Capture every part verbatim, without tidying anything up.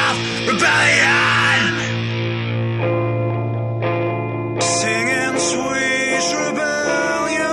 of rebellion. Singing sweet rebellion.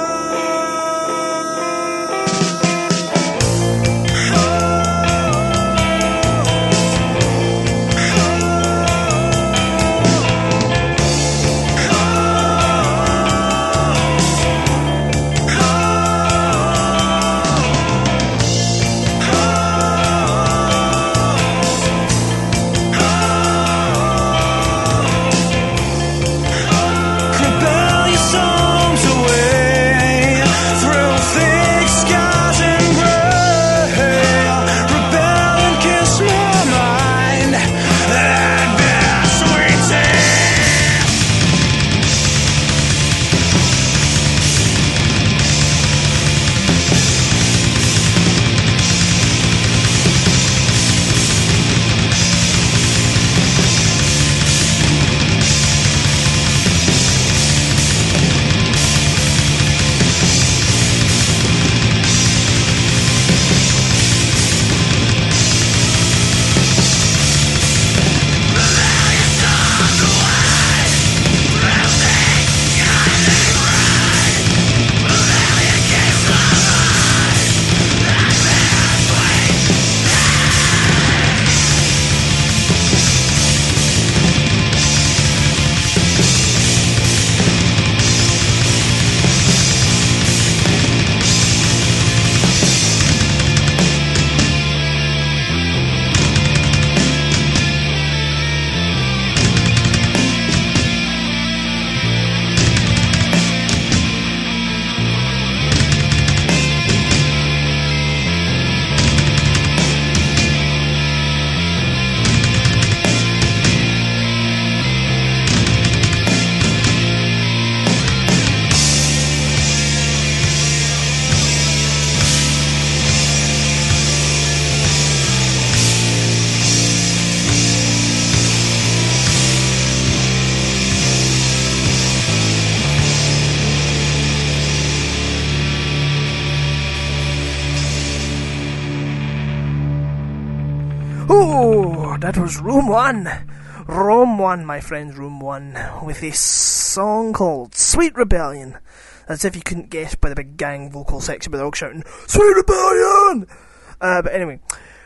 That was Room One. Room One, my friends, Room One, with a song called Sweet Rebellion. As if you couldn't guess by the big gang vocal section, but they're all shouting, Sweet Rebellion! Uh, but anyway,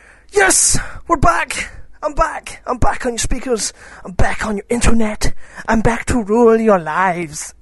yes, we're back! I'm back! I'm back on your speakers. I'm back on your internet. I'm back to rule your lives.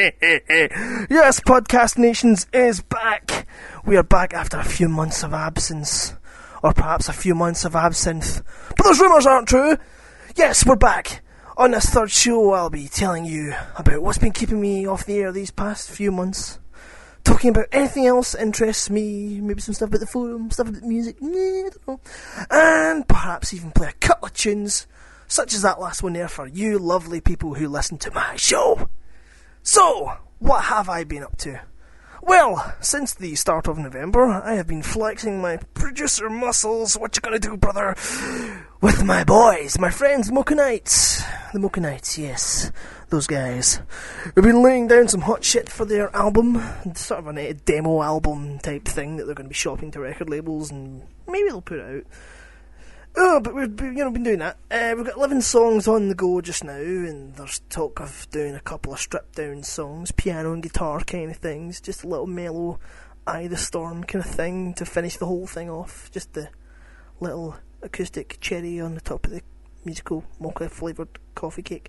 Yes, Podcast Nations is back. We are back after a few months of absence. Or perhaps a few months of absinthe. But those rumours aren't true. Yes, we're back. On this third show, I'll be telling you about what's been keeping me off the air these past few months. Talking about anything else that interests me. Maybe some stuff about the forum, stuff about music. I don't know. And perhaps even play a couple of tunes, such as that last one there for you lovely people who listen to my show. So, what have I been up to? Well, since the start of November, I have been flexing my producer muscles. What you gonna do, brother? With my boys, my friends, Mocha Knights. The Mocha Knights, yes. Those guys. We've been laying down some hot shit for their album. Sort of a demo album type thing that they're going to be shopping to record labels and maybe they'll put it out. Oh, but we've you know been doing that. Uh, we've got eleven songs on the go just now, and there's talk of doing a couple of stripped down songs, piano and guitar kind of things, just a little mellow Eye the Storm kind of thing to finish the whole thing off. Just the little acoustic cherry on the top of the musical mocha flavoured coffee cake.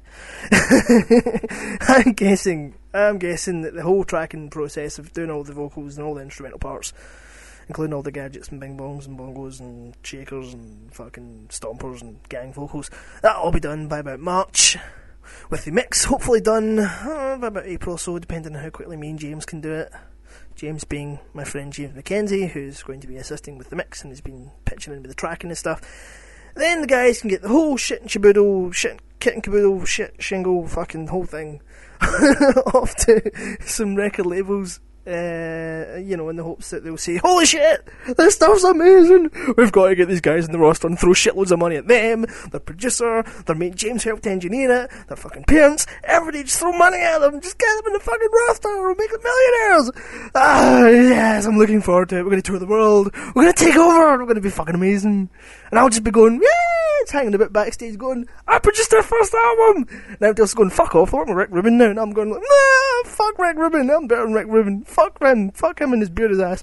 I'm guessing, I'm guessing that the whole tracking process of doing all the vocals and all the instrumental parts, including all the gadgets and bing bongs and bongos and shakers and fucking stompers and gang vocals, that'll all be done by about March, with the mix hopefully done uh, by about April or so, depending on how quickly me and James can do it. James being my friend James McKenzie, who's going to be assisting with the mix and has been pitching in with the tracking and stuff. Then the guys can get the whole shit and shaboodle, shit, kit and caboodle, shit, shingle, fucking whole thing off to some record labels Uh, you know, in the hopes that they'll say, holy shit, this stuff's amazing, we've got to get these guys in the roster and throw shitloads of money at them, their producer, their mate James helped engineer it, their fucking parents, everybody just throw money at them, just get them in the fucking roster, we'll make them millionaires. Ah, yes, I'm looking forward to it. We're going to tour the world, we're going to take over, we're going to be fucking amazing. And I'll just be going, yeah, it's hanging a bit backstage going, I produced their first album, and everybody else going, fuck off, I'm Rick Rubin now, and I'm going, nah, fuck Rick Rubin, I'm better than Rick Rubin. Fuck him, fuck him and his beard his ass.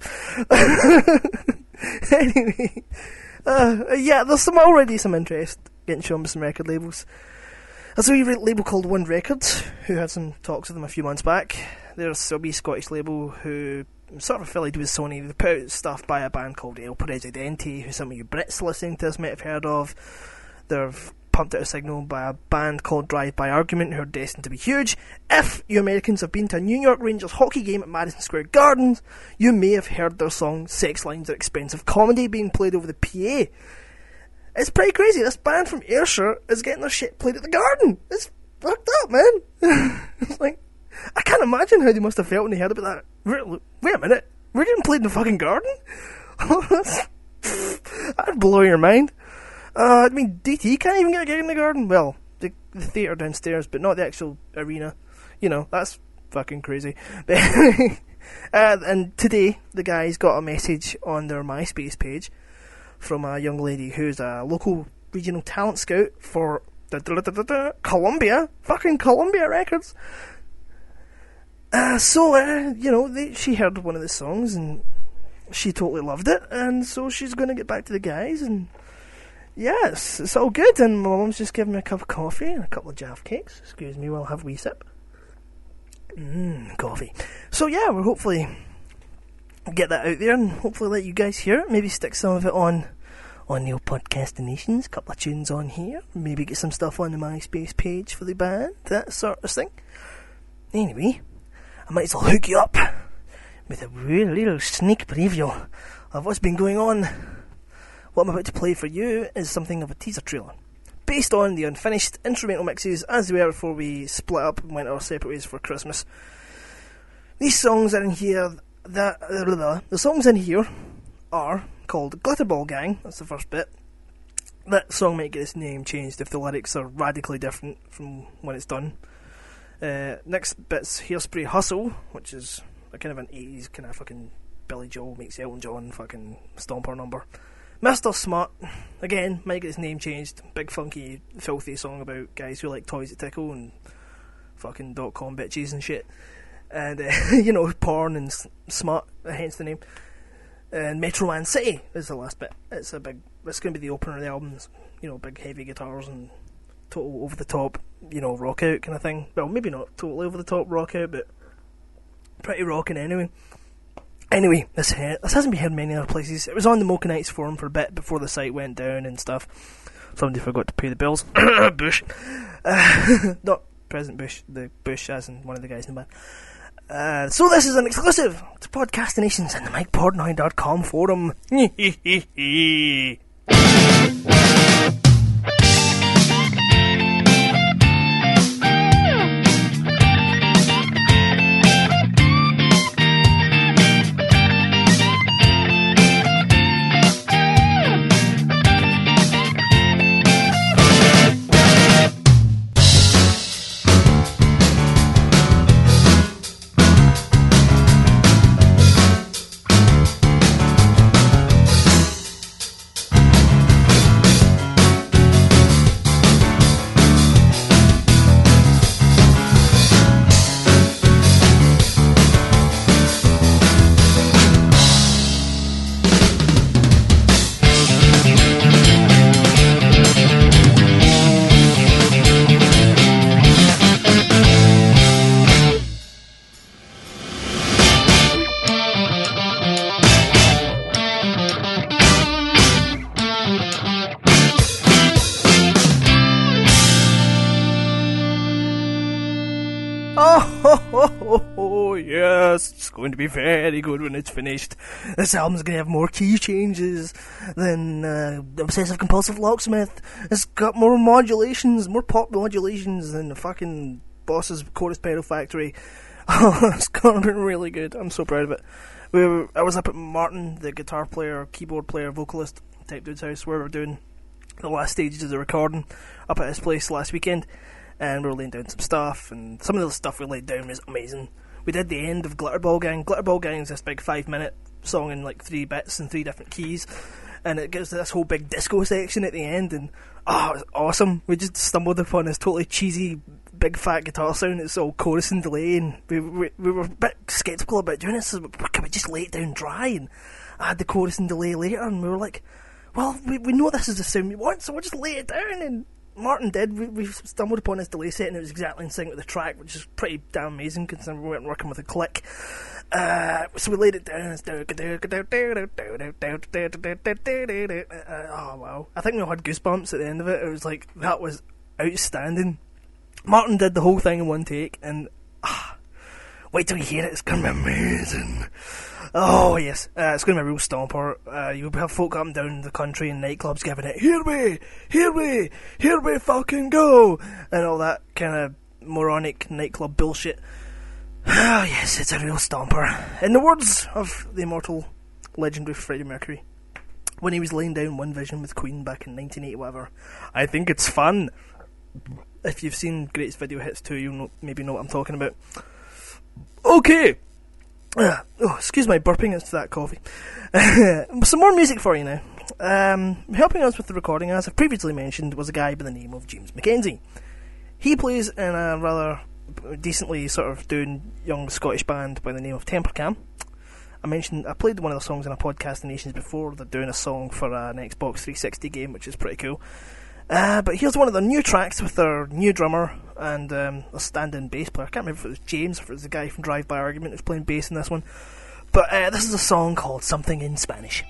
Anyway, uh, yeah, there's some already some interest getting shown with some record labels. There's a wee label called One Records, who had some talks with them a few months back. There's a wee Scottish label who sort of affiliated with Sony. They put out stuff by a band called El Presidente, who some of you Brits listening to this might have heard of. They've pumped out a signal by a band called Drive By Argument, who are destined to be huge. If you Americans have been to a New York Rangers hockey game at Madison Square Garden, you may have heard their song Sex Lines Are Expensive Comedy being played over the P A. It's pretty crazy. This band from Ayrshire is getting their shit played at the Garden. It's fucked up, man. It's like, I can't imagine how they must have felt when they heard about that. Wait, wait a minute, we're getting played in the fucking Garden? That'd blow your mind. Uh, I mean, D T can't even get a gig in the Garden. Well, the, the theatre downstairs, but not the actual arena. You know, that's fucking crazy. uh, and today, the guys got a message on their MySpace page from a young lady who's a local regional talent scout for da, da, da, da, da, Columbia. Fucking Columbia Records. Uh, so, uh, you know, they, she heard one of the songs and she totally loved it. And so she's going to get back to the guys and... yes, it's all good, and my mum's just giving me a cup of coffee and a couple of Jaffa cakes. Excuse me while I have a wee sip. Mmm, coffee. So yeah, we'll hopefully get that out there and hopefully let you guys hear it. Maybe stick some of it on on your Podcastinations, a couple of tunes on here. Maybe get some stuff on the MySpace page for the band, that sort of thing. Anyway, I might as well hook you up with a real little sneak preview of what's been going on. What I'm about to play for you is something of a teaser trailer, based on the unfinished instrumental mixes as they were before we split up and went our separate ways for Christmas. These songs are in here, that, uh, the songs in here are called Glitterball Gang, that's the first bit. That song might get its name changed if the lyrics are radically different from when it's done. Uh, next bit's Hairspray Hustle, which is a kind of an eighties kind of fucking Billy Joel meets Elton John fucking stomper number. Mister Smut, again, might get his name changed. Big funky, filthy song about guys who like toys that tickle and fucking dot-com bitches and shit. And, uh, you know, porn and s- smut, hence the name. And Metro Man City is the last bit. It's a big, it's going to be the opener of the album. You know, big heavy guitars and total over-the-top, you know, rock out kind of thing. Well, maybe not totally over-the-top rock out, but pretty rocking anyway. Anyway, this uh, this hasn't been heard many other places. It was on the Mokanites forum for a bit before the site went down and stuff. Somebody forgot to pay the bills. Bush. Uh, not President Bush, the Bush as in one of the guys in the band. Uh, so this is an exclusive to Podcastinations and the Mike Portnoy dot com forum. Oh, yes, it's going to be very good when it's finished. This album's going to have more key changes than uh, Obsessive Compulsive Locksmith. It's got more modulations, more pop modulations than the fucking Boss's Chorus Pedal Factory. Oh, it's gonna be really good. I'm so proud of it. We were, I was up at Martin, the guitar player, keyboard player, vocalist type dude's house, where we were doing the last stages of the recording up at his place last weekend, and we were laying down some stuff, and some of the stuff we laid down was amazing. We did the end of Glitterball Gang. Glitterball Gang is this big five minute song in like three bits and three different keys, and it gives this whole big disco section at the end, and oh, it was awesome. We just stumbled upon this totally cheesy big fat guitar sound. It's all chorus and delay, and we, we, we were a bit sceptical about doing this. So can we just lay it down dry and add the chorus and delay later? And we were like, well, we, we know this is the sound we want, so we'll just lay it down. And Martin did. We, we stumbled upon this delay set, and it was exactly in sync with the track, which is pretty damn amazing considering we weren't working with a click. Uh, so we laid it down. And oh wow! I think we all had goosebumps at the end of it. It was like, that was outstanding. Martin did the whole thing in one take, and ah, wait till you hear it. It's gonna be amazing. Oh yes, uh, it's gonna be a real stomper. Uh, you'll have folk up and down the country in nightclubs giving it, "Here we, here we, here we fucking go," and all that kind of moronic nightclub bullshit. Oh yes, it's a real stomper. In the words of the immortal, legendary Freddie Mercury, when he was laying down One Vision with Queen back in nineteen eighty, whatever, "I think it's fun." If you've seen Greatest Video Hits two, you'll know, maybe know what I'm talking about. Okay. Uh, oh, excuse my burping, it's that coffee. Some more music for you now. Um, helping us with the recording, as I've previously mentioned, was a guy by the name of James Mackenzie. He plays in a rather decently sort of doing young Scottish band by the name of Tempercam. I mentioned, I played one of the songs in a Podcast Nations before. They're doing a song for an Xbox three sixty game, which is pretty cool. Uh, but here's one of the new tracks with their new drummer and um, a stand-in bass player. I can't remember if it was James or if it was the guy from Drive By Argument who's playing bass in this one. But uh, this is a song called Something in Spanish.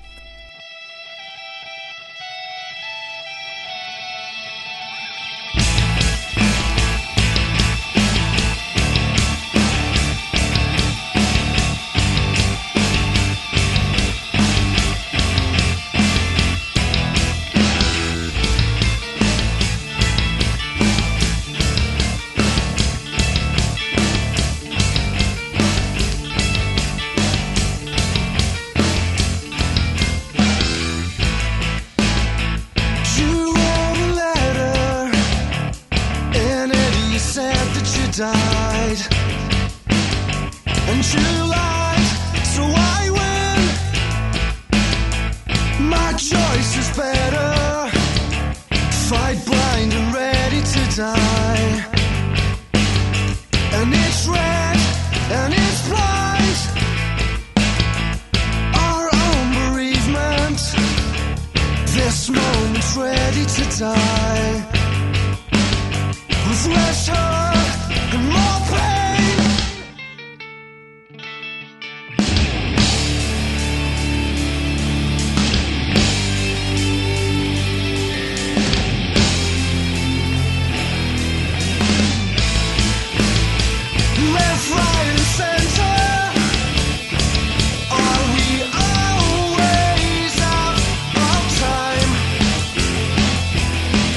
Died and you lied, so I win. My choice is better. Fight blind and ready to die. And it's red and it's blind. Our own bereavement. This moment's ready to die. With less hurt and more pain. Left, right and center. Are we always out of time?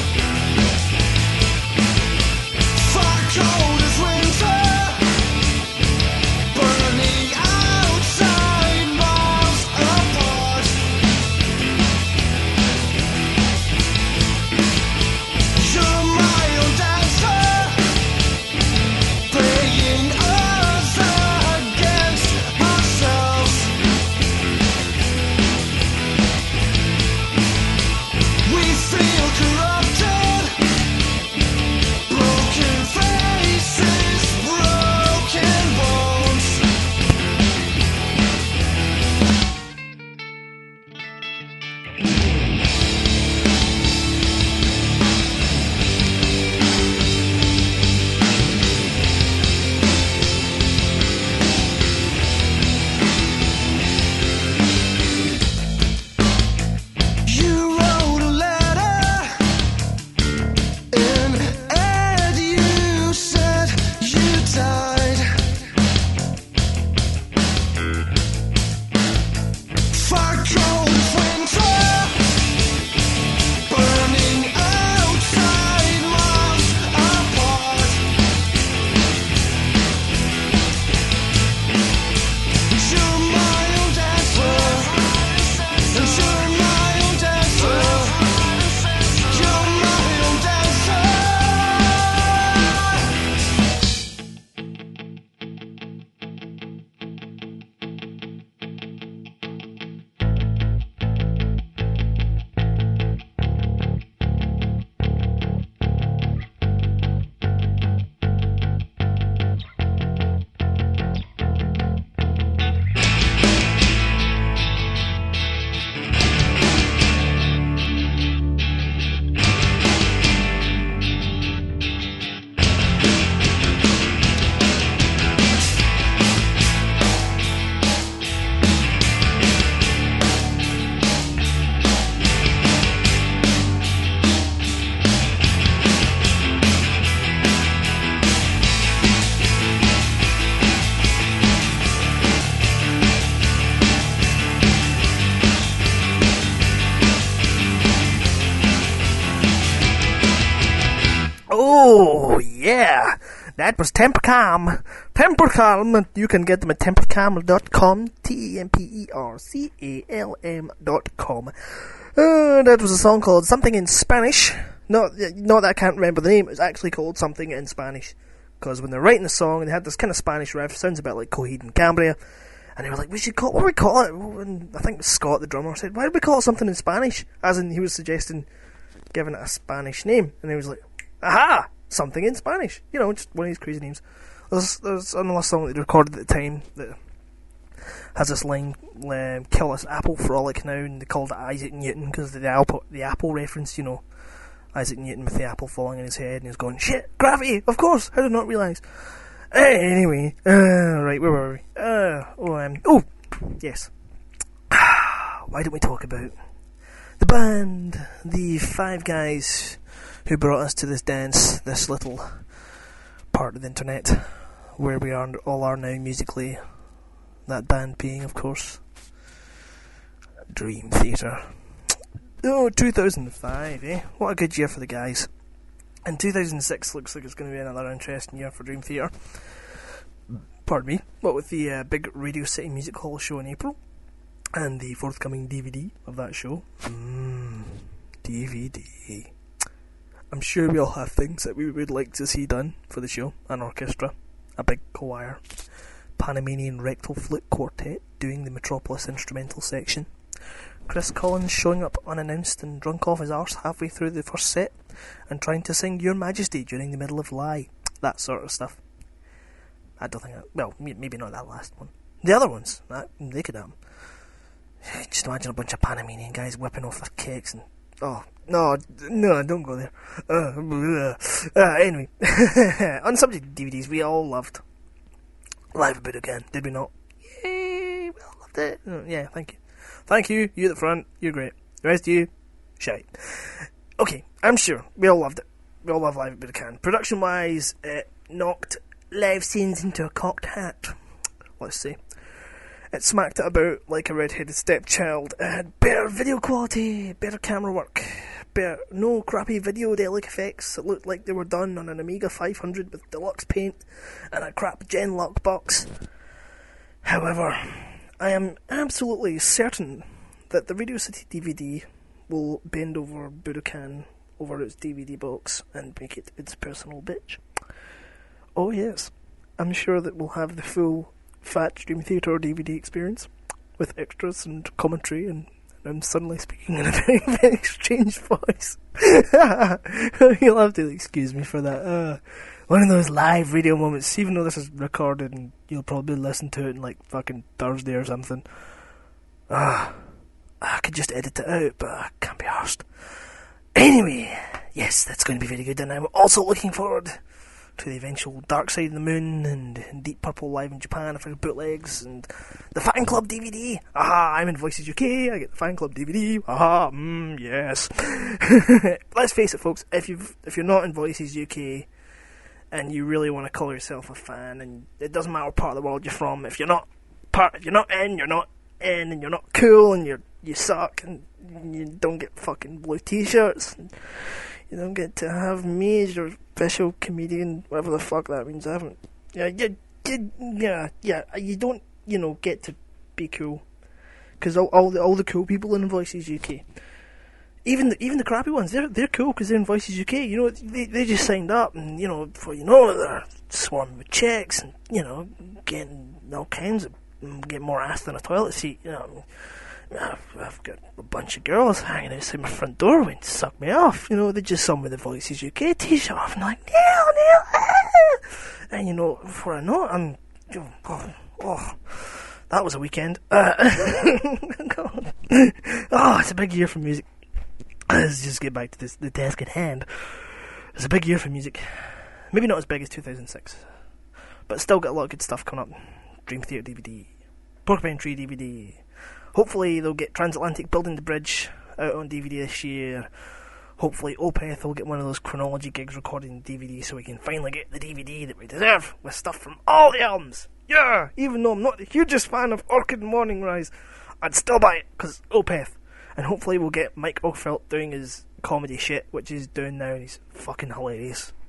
Oh, yeah. That was Temper Calm. Temper Calm. You can get them at temper calm dot com. T E M P E R C A L M dot com. Uh, that was a song called Something in Spanish. Not, not that I can't remember the name. It was actually called Something in Spanish. Because when they're writing the song, they had this kind of Spanish riff. Sounds a bit like Coheed and Cambria. And they were like, we should call what do we call it? And I think Scott, the drummer, said, why do we call it something in Spanish? As in, he was suggesting giving it a Spanish name. And he was like, aha! Something in Spanish. You know, just one of these crazy names. There's, there's another song that they recorded at the time that has this line, um, kill this apple for all I can now, and they called it Isaac Newton because of the apple, the apple reference, you know. Isaac Newton with the apple falling in his head, and he's going, shit, gravity, of course, how did I not realise? Uh, anyway, uh, right, where were we? Uh, oh, um, oh, yes. Why don't we talk about the band, the five guys who brought us to this dance, this little part of the internet, where we are all are now musically, that band being, of course, Dream Theater. Oh, two thousand five, eh? What a good year for the guys. And two thousand six looks like it's going to be another interesting year for Dream Theater. Pardon me. What with the uh, big Radio City Music Hall show in April, and the forthcoming D V D of that show. Mmm, D V D. I'm sure we all have things that we would like to see done for the show. An orchestra, a big choir, Panamanian rectal flute quartet doing the Metropolis instrumental section, Chris Collins showing up unannounced and drunk off his arse halfway through the first set and trying to sing Your Majesty during the middle of Lie. That sort of stuff. I don't think that, well, maybe not that last one. The other ones, that, they could have. Just imagine a bunch of Panamanian guys whipping off their cakes and, oh, no, no, don't go there. Uh, uh, anyway, on the subject of D V Ds, we all loved Live at Budokan, did we not? Yay, we all loved it. Oh, yeah, thank you. Thank you, you at the front, you're great. The rest of you, shite. Okay, I'm sure, we all loved it. We all love Live at Budokan. Production-wise, it knocked live scenes into a cocked hat, let's say. It smacked it about like a red-headed stepchild. It had better video quality, better camera work, better, no crappy videodelic effects. It looked like they were done on an Amiga five hundred with deluxe paint and a crap Genlock box. However, I am absolutely certain that the Radio City D V D will bend over Budokan over its D V D box and make it its personal bitch. Oh yes, I'm sure that we'll have the full Fat Dream Theater D V D experience with extras and commentary, and I'm suddenly speaking in a very, very strange voice. You'll have to excuse me for that. Uh, one of those live radio moments, even though this is recorded and you'll probably listen to it in like fucking Thursday or something. Ah, uh, I could just edit it out, but I can't be arsed. Anyway, yes, that's going to be very good, and I'm also looking forward to the eventual Dark Side of the Moon and Deep Purple live in Japan for bootlegs and the Fan Club D V D. Aha, I'm in Voices U K, I get the Fan Club D V D. Aha, mmm, yes. Let's face it, folks, if you've if you're not in Voices U K and you really want to call yourself a fan, and it doesn't matter what part of the world you're from, if you're not part, if you're not in, you're not in, and you're not cool, and you're you suck, and you don't get fucking blue t-shirts, and you don't get to have me as your special comedian, whatever the fuck that means. I haven't. Yeah, yeah, yeah, yeah. You don't, you know, get to be cool because all, all the all the cool people in Voices U K, even the even the crappy ones, they're they're cool because they're in Voices U K. You know, they they just signed up, and you know, before you know it, they're swarming with chicks, and you know, getting all kinds of getting more ass than a toilet seat. You know. I've, I've got a bunch of girls hanging outside my front door waiting to suck me off. You know, they just saw me with the Voices U K t-shirt off and they're like, Neil, Neil, ah! And you know, before I know it, I'm, oh, oh that was a weekend. Uh, God. Oh, it's a big year for music. Let's just get back to this, the task at hand. It's a big year for music. Maybe not as big as two thousand six, but still got a lot of good stuff coming up. Dream Theater D V D, Porcupine Tree D V D. Hopefully they'll get Transatlantic Building the Bridge out on D V D this year. Hopefully Opeth will get one of those chronology gigs recorded in D V D so we can finally get the D V D that we deserve with stuff from all the albums. Yeah, even though I'm not the hugest fan of Orchid and Morning Rise, I'd still buy it because Opeth. And hopefully we'll get Mike Oldfield doing his comedy shit, which he's doing now, and he's fucking hilarious.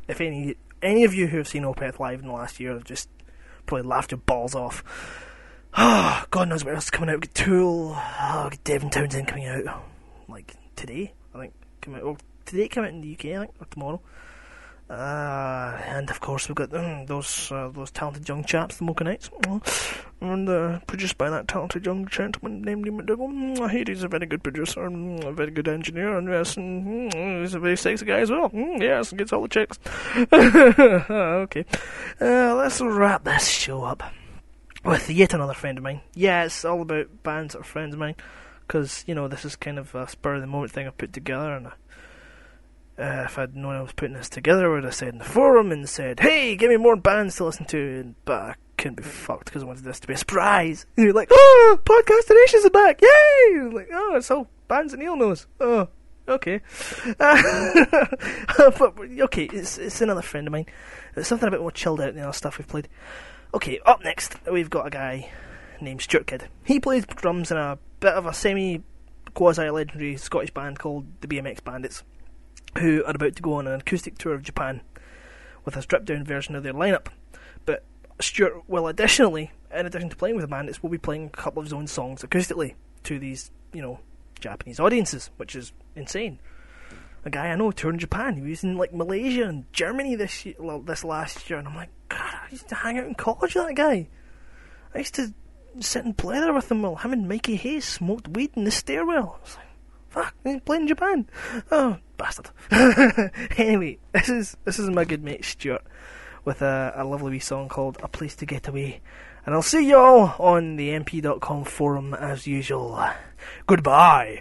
if any any of you who have seen Opeth live in the last year have just probably laughed your balls off. Oh, God knows what else is coming out. We've got Tool, oh, we've got Devin Townsend coming out, like, today, I think. Come out, well, today it came out in the U K, I think, or tomorrow. Uh, and of course we've got mm, those uh, those talented young chaps, the Mocha Knights, and uh, produced by that talented young gentleman named Ian McDougall. Mm, I hear he's a very good producer, and a very good engineer, and yes, and, mm, he's a very sexy guy as well. Mm, yes, gets all the chicks. Okay, uh, let's wrap this show up with yet another friend of mine. Yeah, it's all about bands that are friends of mine, because, you know, this is kind of a spur of the moment thing I put together, and I Uh, if I'd known I was putting this together, I would have said in the forum and said, hey, give me more bands to listen to, and, but I couldn't be fucked because I wanted this to be a surprise. And you're like, oh, Podcastinations are back, yay! And like, oh, it's all bands that Neil knows. Oh, okay. Uh, but, okay, it's, it's another friend of mine. It's something a bit more chilled out than the other stuff we've played. Okay, up next, we've got a guy named Stuart Kidd. He plays drums in a bit of a semi-quasi-legendary Scottish band called the B M X Bandits, who are about to go on an acoustic tour of Japan with a stripped-down version of their lineup. But Stuart will additionally, in addition to playing with the Bandits, will be playing a couple of his own songs acoustically to these, you know, Japanese audiences, which is insane. A guy I know touring Japan. He was in like Malaysia and Germany this year, well, this last year, and I'm like, God, I used to hang out in college with that guy. I used to sit and play there with him while him and Mikey Hayes smoked weed in the stairwell. I was like, fuck, he's playing in Japan. Oh, bastard. Anyway, this is this is my good mate Stuart with a, a lovely wee song called A Place to Get Away. And I'll see you all on the M P dot com forum as usual. Goodbye.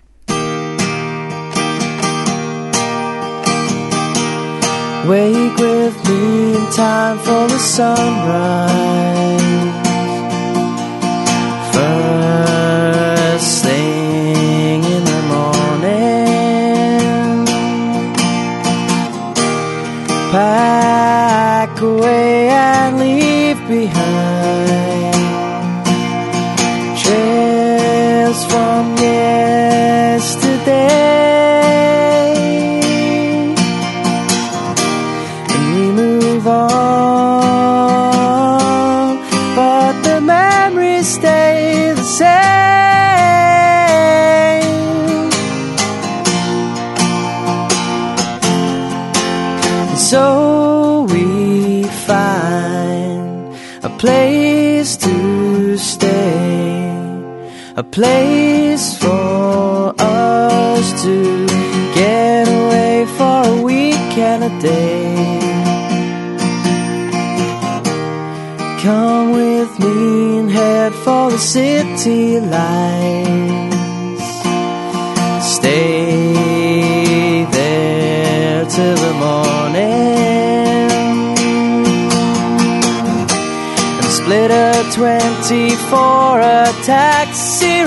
Wake with me in time for the sunrise. First thing in the morning, pack away and leave behind trails from yesterday. On, but the memories stay the same. And so we find a place to stay, a place for us to get away for a week and a day. Come with me and head for the city lights. Stay there till the morning and split a twenty for a taxi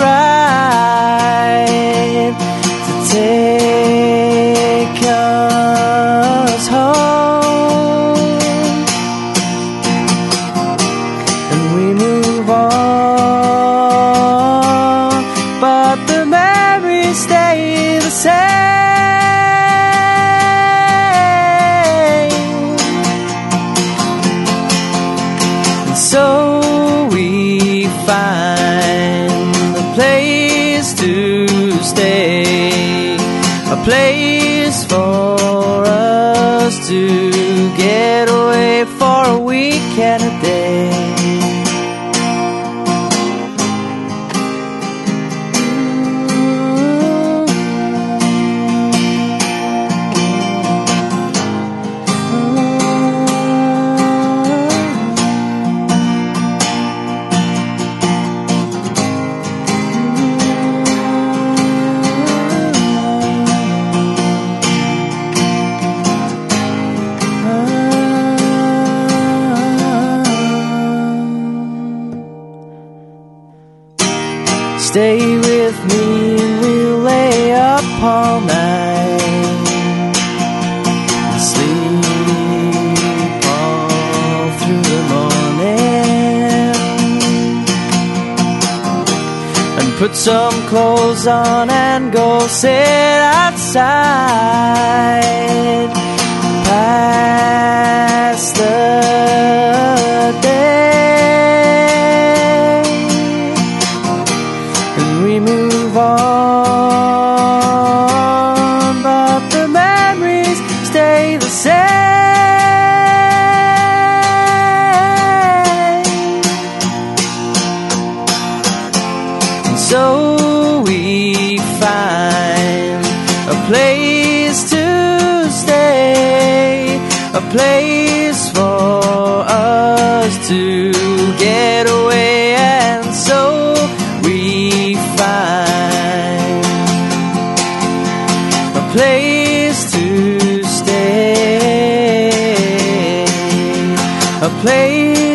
ride to take us home. Stay the same. And so we find a place to stay, a place for us to get away for a week and a day. Stay with me and we'll lay up all night and sleep all through the morning and put some clothes on and go sit outside. Pack place for us to get away, and so we find a place to stay, a place